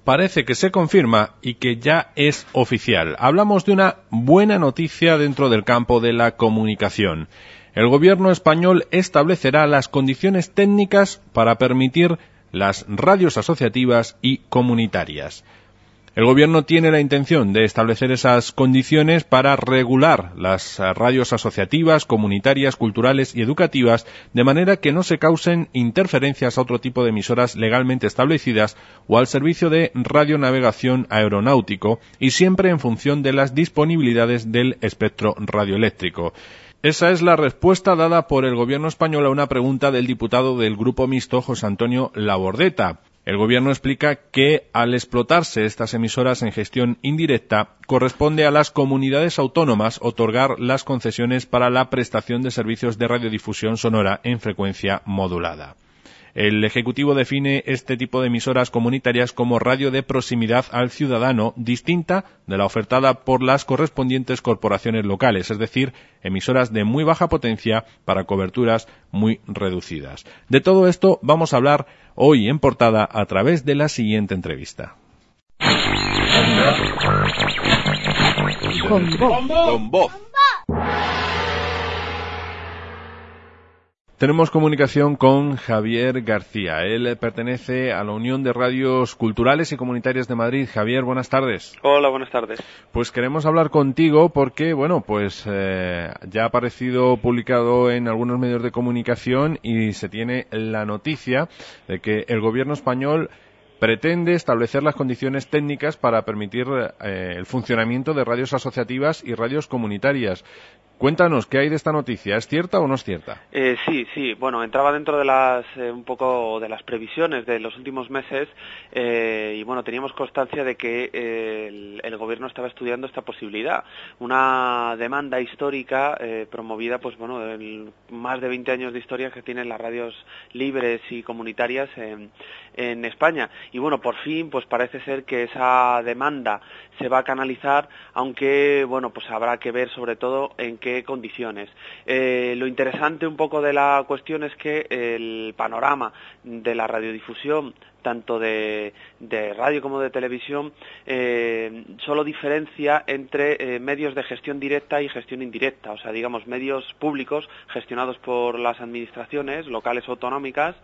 parece que se confirma y que ya es oficial. Hablamos de una buena noticia dentro del campo de la comunicación. El gobierno español establecerá las condiciones técnicas para permitir las radios asociativas y comunitarias. El gobierno tiene la intención de establecer esas condiciones para regular las radios asociativas, comunitarias, culturales y educativas, de manera que no se causen interferencias a otro tipo de emisoras legalmente establecidas o al servicio de radionavegación aeronáutico, y siempre en función de las disponibilidades del espectro radioeléctrico. Esa es la respuesta dada por el gobierno español a una pregunta del diputado del Grupo Mixto, José Antonio Labordeta. El gobierno explica que, al explotarse estas emisoras en gestión indirecta, corresponde a las comunidades autónomas otorgar las concesiones para la prestación de servicios de radiodifusión sonora en frecuencia modulada. El Ejecutivo define este tipo de emisoras comunitarias como radio de proximidad al ciudadano, distinta de la ofertada por las correspondientes corporaciones locales, es decir, emisoras de muy baja potencia para coberturas muy reducidas. De todo esto vamos a hablar hoy en Portada a través de la siguiente entrevista. Con voz. Tenemos comunicación con Javier García. Él pertenece a la Unión de Radios Culturales y Comunitarias de Madrid. Javier, buenas tardes. Hola, buenas tardes. Pues queremos hablar contigo porque, ya ha aparecido publicado en algunos medios de comunicación y se tiene la noticia de que el gobierno español pretende establecer las condiciones técnicas para permitir el funcionamiento de radios asociativas y radios comunitarias. Cuéntanos, ¿qué hay de esta noticia? ¿Es cierta o no es cierta? Sí. Bueno, entraba dentro de un poco de las previsiones de los últimos meses teníamos constancia de que el gobierno estaba estudiando esta posibilidad. Una demanda histórica promovida, en más de 20 años de historia que tienen las radios libres y comunitarias en España. Y por fin, parece ser que esa demanda se va a canalizar, aunque, habrá que ver sobre todo en qué condiciones. Lo interesante un poco de la cuestión es que el panorama de la radiodifusión, tanto de radio como de televisión, solo diferencia entre medios de gestión directa y gestión indirecta, o sea, digamos, medios públicos gestionados por las administraciones locales o autonómicas,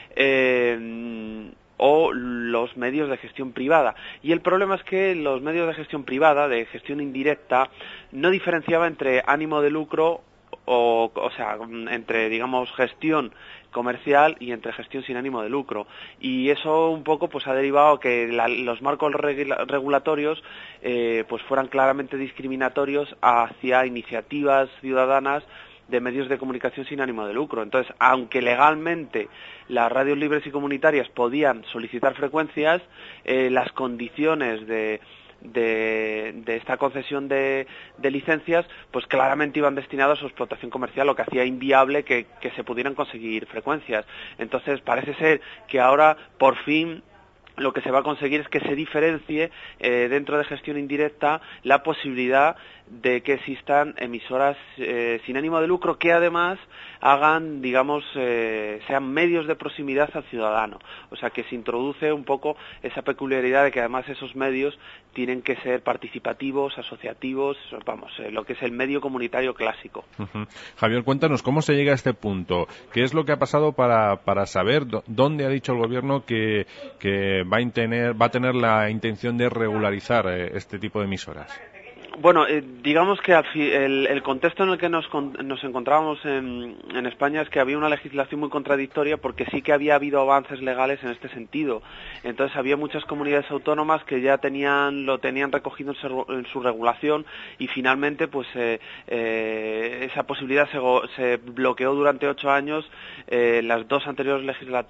o los medios de gestión privada. Y el problema es que los medios de gestión privada, de gestión indirecta, no diferenciaba entre ánimo de lucro o sea, entre, digamos, gestión comercial y entre gestión sin ánimo de lucro. Y eso un poco ha derivado que los marcos regulatorios fueran claramente discriminatorios hacia iniciativas ciudadanas de medios de comunicación sin ánimo de lucro. Entonces, aunque legalmente las radios libres y comunitarias podían solicitar frecuencias, las condiciones de esta concesión de licencias, claramente iban destinadas a su explotación comercial, lo que hacía inviable que se pudieran conseguir frecuencias. Entonces, parece ser que ahora, por fin, lo que se va a conseguir es que se diferencie dentro de gestión indirecta la posibilidad de que existan emisoras sin ánimo de lucro que además hagan, digamos, sean medios de proximidad al ciudadano. O sea, que se introduce un poco esa peculiaridad de que además esos medios tienen que ser participativos, asociativos, lo que es el medio comunitario clásico. Uh-huh. Javier, cuéntanos, ¿cómo se llega a este punto? ¿Qué es lo que ha pasado para saber dónde ha dicho el gobierno que va a tener la intención de regularizar este tipo de emisoras? Bueno, digamos que el contexto en el que nos encontrábamos en España es que había una legislación muy contradictoria, porque sí que había habido avances legales en este sentido. Entonces había muchas comunidades autónomas que ya lo tenían recogido en su regulación, y finalmente esa posibilidad se bloqueó durante 8 años las dos anteriores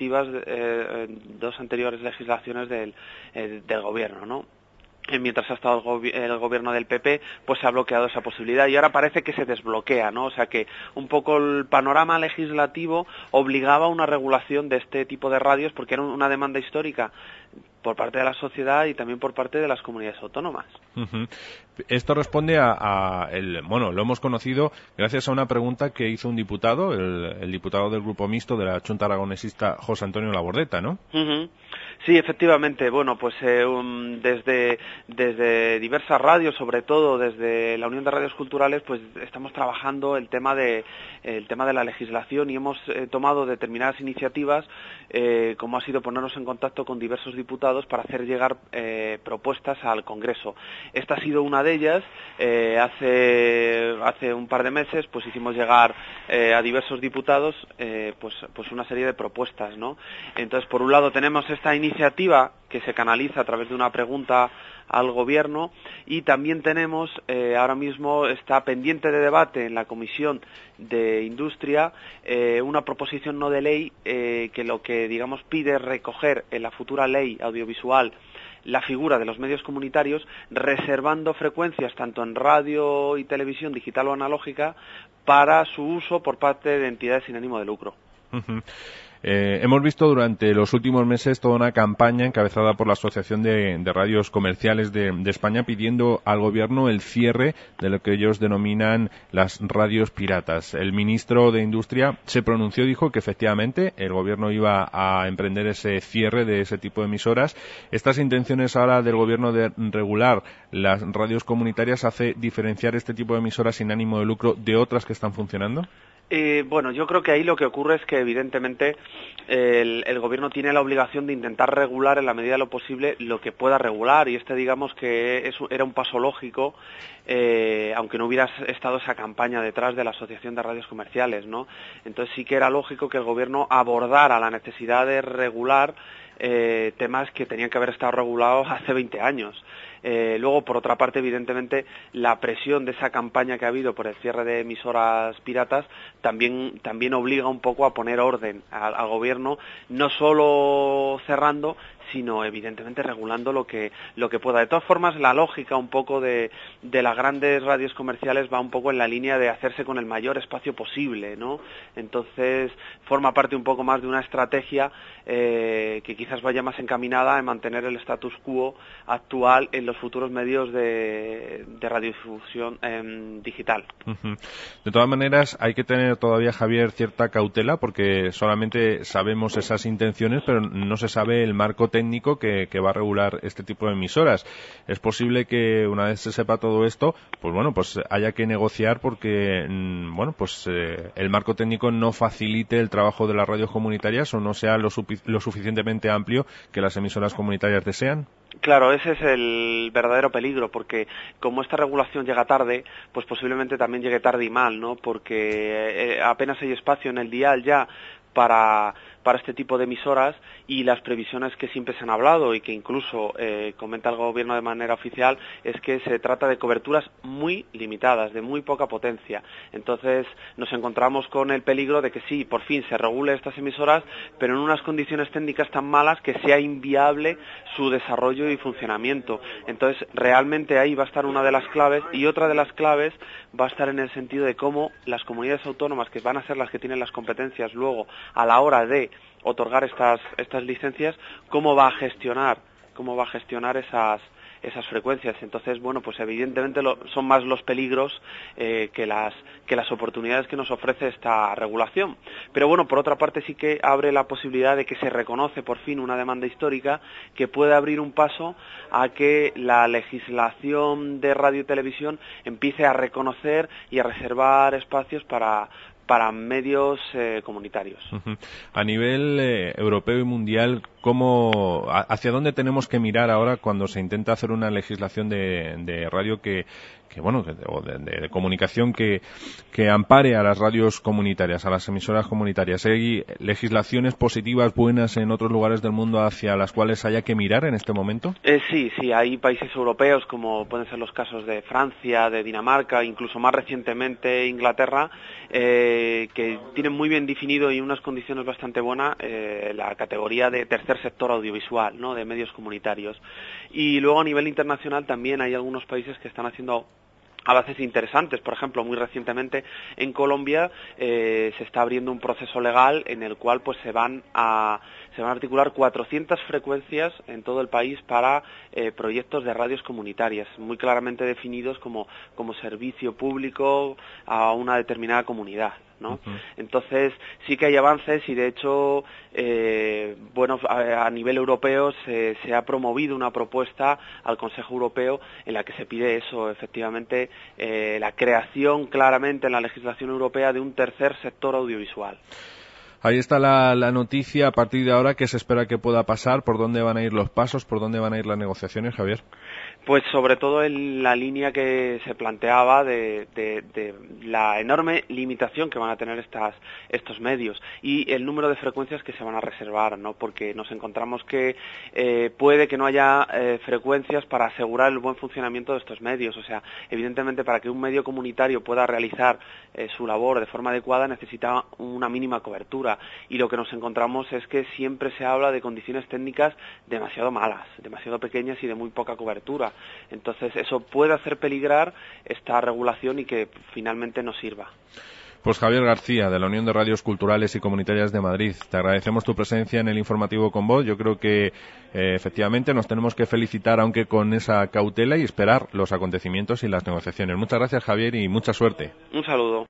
legislaciones del gobierno, ¿no? Mientras ha estado el gobierno del PP, se ha bloqueado esa posibilidad, y ahora parece que se desbloquea, ¿no? O sea, que un poco el panorama legislativo obligaba a una regulación de este tipo de radios, porque era una demanda histórica por parte de la sociedad y también por parte de las comunidades autónomas. Uh-huh. Esto responde bueno, lo hemos conocido gracias a una pregunta que hizo un diputado, el diputado del Grupo Mixto de la Xunta Aragonesista, José Antonio Labordeta, ¿no? Uh-huh. Sí, efectivamente. Bueno, pues desde diversas radios, sobre todo desde la Unión de Radios Culturales, pues estamos trabajando el tema de la legislación y hemos tomado determinadas iniciativas, como ha sido ponernos en contacto con diversos diputados para hacer llegar propuestas al Congreso. Esta ha sido una de ellas. Hace un par de meses, pues hicimos llegar a diversos diputados, pues una serie de propuestas, ¿no? Entonces, por un lado tenemos esta iniciativa que se canaliza a través de una pregunta al Gobierno y también tenemos, ahora mismo está pendiente de debate en la Comisión de Industria, una proposición no de ley que lo que, digamos, pide es recoger en la futura ley audiovisual la figura de los medios comunitarios, reservando frecuencias tanto en radio y televisión digital o analógica para su uso por parte de entidades sin ánimo de lucro. Uh-huh. Hemos visto durante los últimos meses toda una campaña encabezada por la Asociación de Radios Comerciales de España pidiendo al Gobierno el cierre de lo que ellos denominan las radios piratas. El ministro de Industria se pronunció, dijo que efectivamente el Gobierno iba a emprender ese cierre de ese tipo de emisoras. Estas intenciones ahora del Gobierno de regular las radios comunitarias hace diferenciar este tipo de emisoras sin ánimo de lucro de otras que están funcionando. Bueno, yo creo que ahí lo que ocurre es que evidentemente el Gobierno tiene la obligación de intentar regular en la medida de lo posible lo que pueda regular y digamos que era un paso lógico, aunque no hubiera estado esa campaña detrás de la Asociación de Radios Comerciales, ¿no? Entonces sí que era lógico que el Gobierno abordara la necesidad de regular temas que tenían que haber estado regulados hace 20 años. Luego, por otra parte, evidentemente, la presión de esa campaña que ha habido por el cierre de emisoras piratas también obliga un poco a poner orden al Gobierno, no solo cerrando, sino evidentemente regulando lo que pueda. De todas formas, la lógica un poco de las grandes radios comerciales va un poco en la línea de hacerse con el mayor espacio posible, ¿no? Entonces, forma parte un poco más de una estrategia que quizás vaya más encaminada a mantener el status quo actual en los futuros medios de radiodifusión digital. Uh-huh. De todas maneras, hay que tener todavía, Javier, cierta cautela porque solamente sabemos esas intenciones, pero no se sabe el marco técnico que va a regular este tipo de emisoras. Es posible que una vez se sepa todo esto, pues bueno, pues haya que negociar porque, bueno, pues el marco técnico no facilite el trabajo de las radios comunitarias o no sea lo suficientemente amplio que las emisoras comunitarias desean. Claro, ese es el verdadero peligro, porque como esta regulación llega tarde, pues posiblemente también llegue tarde y mal, ¿no? Porque apenas hay espacio en el dial ya para este tipo de emisoras y las previsiones que siempre se han hablado y que incluso comenta el Gobierno de manera oficial es que se trata de coberturas muy limitadas, de muy poca potencia. Entonces nos encontramos con el peligro de que sí, por fin se regule estas emisoras, pero en unas condiciones técnicas tan malas que sea inviable su desarrollo y funcionamiento. Entonces realmente ahí va a estar una de las claves y otra de las claves va a estar en el sentido de cómo las comunidades autónomas, que van a ser las que tienen las competencias luego a la hora de otorgar estas licencias, cómo va a gestionar esas frecuencias. Entonces, bueno, pues evidentemente son más los peligros que las oportunidades que nos ofrece esta regulación. Pero bueno, por otra parte sí que abre la posibilidad de que se reconoce por fin una demanda histórica que puede abrir un paso a que la legislación de radio y televisión empiece a reconocer y a reservar espacios para medios comunitarios. Uh-huh. A nivel europeo y mundial, ¿hacia dónde tenemos que mirar ahora cuando se intenta hacer una legislación de radio de comunicación que ampare a las radios comunitarias, a las emisoras comunitarias? ¿Hay legislaciones positivas, buenas en otros lugares del mundo hacia las cuales haya que mirar en este momento? Sí, hay países europeos como pueden ser los casos de Francia, de Dinamarca, incluso más recientemente Inglaterra, que tienen muy bien definido y unas condiciones bastante buenas la categoría de tercer sector audiovisual, ¿no?, de medios comunitarios. Y luego a nivel internacional también hay algunos países que están haciendo avances interesantes. Por ejemplo, muy recientemente en Colombia se está abriendo un proceso legal en el cual pues se van a se van a articular 400 frecuencias en todo el país para proyectos de radios comunitarias, muy claramente definidos como servicio público a una determinada comunidad, ¿no? Uh-huh. Entonces sí que hay avances y de hecho a nivel europeo se ha promovido una propuesta al Consejo Europeo en la que se pide eso, efectivamente, la creación claramente en la legislación europea de un tercer sector audiovisual. Ahí está la noticia. A partir de ahora, ¿qué se espera que pueda pasar? ¿Por dónde van a ir los pasos? ¿Por dónde van a ir las negociaciones, Javier? Pues sobre todo en la línea que se planteaba de la enorme limitación que van a tener estos medios y el número de frecuencias que se van a reservar, ¿no? Porque nos encontramos que puede que no haya frecuencias para asegurar el buen funcionamiento de estos medios. O sea, evidentemente para que un medio comunitario pueda realizar su labor de forma adecuada necesita una mínima cobertura y lo que nos encontramos es que siempre se habla de condiciones técnicas demasiado malas, demasiado pequeñas y de muy poca cobertura. Entonces eso puede hacer peligrar esta regulación y que finalmente no sirva. Pues Javier García, de la Unión de Radios Culturales y Comunitarias de Madrid, te agradecemos tu presencia en el informativo con voz. Yo creo que efectivamente nos tenemos que felicitar, aunque con esa cautela, y esperar los acontecimientos y las negociaciones. Muchas gracias, Javier, y mucha suerte. Un saludo.